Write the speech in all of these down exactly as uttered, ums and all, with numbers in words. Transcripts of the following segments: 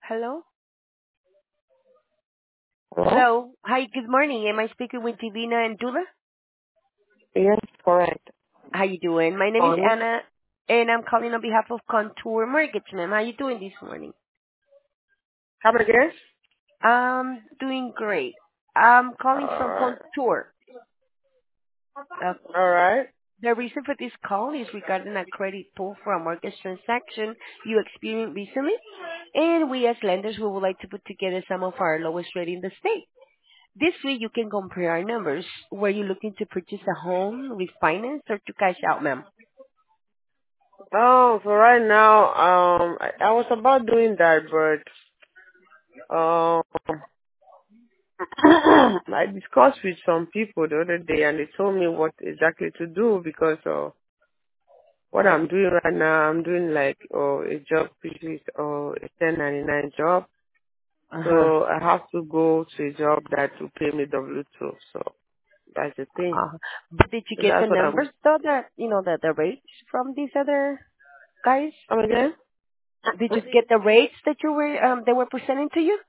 Hello? Hello? Hello. Hi, good morning. Am I speaking with Divina and Dula? Yes, correct. How you doing? My name is Morning. Anna, and I'm calling on behalf of Contour Mortgage, ma'am. How you doing this morning? Come again? I'm doing great. I'm calling from Alright. Contour. Uh, Alright. the reason for this call is regarding a credit pull for a mortgage transaction you experienced recently, and we as lenders, we would like to put together some of our lowest rate in the state. This way you can compare our numbers. Were you looking to purchase a home, refinance, or to cash out, ma'am? Oh, for right now, um, I, I was about doing that, but, um, I discussed with some people the other day and they told me what exactly to do because, uh, what I'm doing right now, I'm doing like, uh, a job which is, uh, a ten ninety-nine job. Uh-huh. So I have to go to a job that will pay me W two. So that's the thing. Uh, but did you So get the that's what I'm, numbers though that you know that the rates from these other guys? come again? Did you get the rates that you were um they were presenting to you?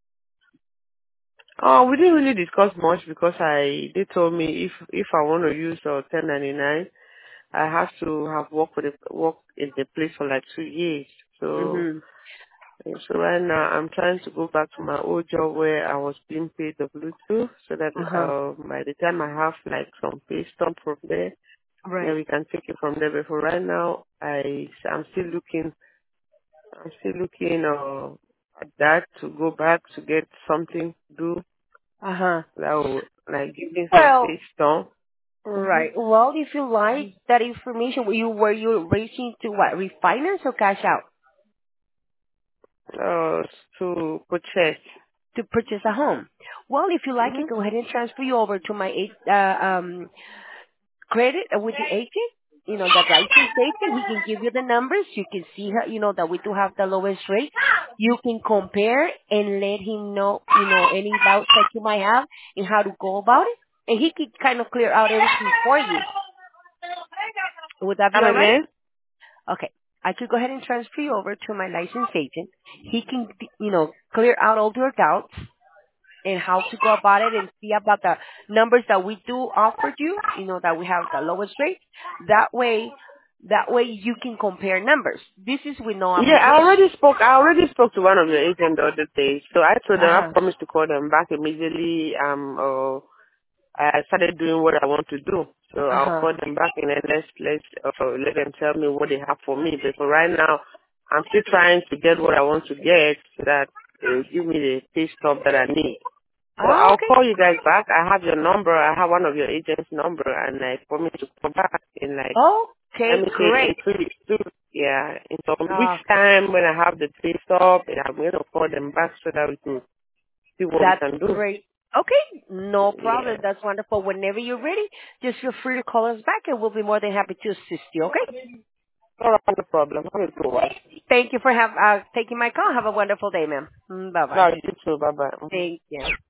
Oh, we didn't really discuss much because I they told me if if I want to use uh, ten ninety-nine, I have to have worked for the work in the place for like two years. So Mhm. so right now I'm trying to go back to my old job where I was being paid W two, so that Uh huh. uh, by the time I have like some pay stub from there, then Right. we can take it from there. But for right now, I I'm still looking I'm still looking uh, at that to go back to get something to do Uh huh. that will like give me some Well, pay stub. right. Well, if you like that information, were you were you racing to what refinance or cash out Uh, to purchase. to purchase a home? Well, if you like Mm-hmm. it, go ahead and transfer you over to my eight, uh, um credit uh, with the agent, you know, the licensed agent. He can give you the numbers. You can see, how, you know, that we do have the lowest rate. You can compare and let him know, you know, any doubts that you might have and how to go about it. And he can kind of clear out everything for you. Would that be Come all right? again? Okay. I could go ahead and transfer you over to my licensed agent. He can, you know, clear out all your doubts and how to go about it and see about the numbers that we do offer you, you know, that we have the lowest rate. That way, that way you can compare numbers. This is with no Yeah, I obligation. already spoke. I already spoke to one of your agents the other day. So I told them I Uh-huh. promised to call them back immediately. Um, uh, I started doing what I want to do. So I'll Uh-huh. call them back and then let's let's uh, let them tell me what they have for me. But for right now, I'm still trying to get what I want to get so that they will give me the pay stub that I need. So Oh, I'll call okay. you guys back. I have your number. I have one of your agents' number, and I promise to call back in like, let Okay, me say in great. two weeks, two, yeah, in some weeks Okay. time when I have the pay stub, and I'm going to call them back so that we can see what we That's can do. great. Okay, no Yeah. problem. That's wonderful. Whenever you're ready, just feel free to call us back and we'll be more than happy to assist you, okay? All right, no problem. Have a good one. Thank you for have, uh, taking my call. Have a wonderful day, ma'am. Bye No, bye. you too. Bye bye. Thank you.